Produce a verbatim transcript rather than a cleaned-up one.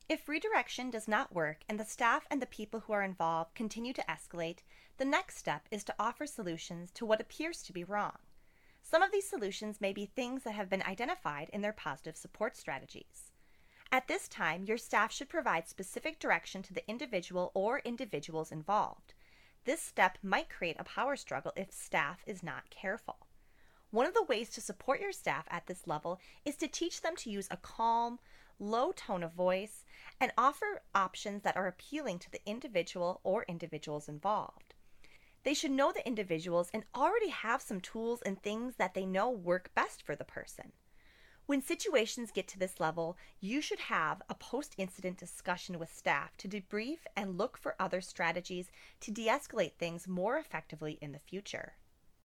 If redirection does not work and the staff and the people who are involved continue to escalate, the next step is to offer solutions to what appears to be wrong. Some of these solutions may be things that have been identified in their positive support strategies. At this time, your staff should provide specific direction to the individual or individuals involved. This step might create a power struggle if staff is not careful. One of the ways to support your staff at this level is to teach them to use a calm, low tone of voice and offer options that are appealing to the individual or individuals involved. They should know the individuals and already have some tools and things that they know work best for the person. When situations get to this level, you should have a post-incident discussion with staff to debrief and look for other strategies to de-escalate things more effectively in the future.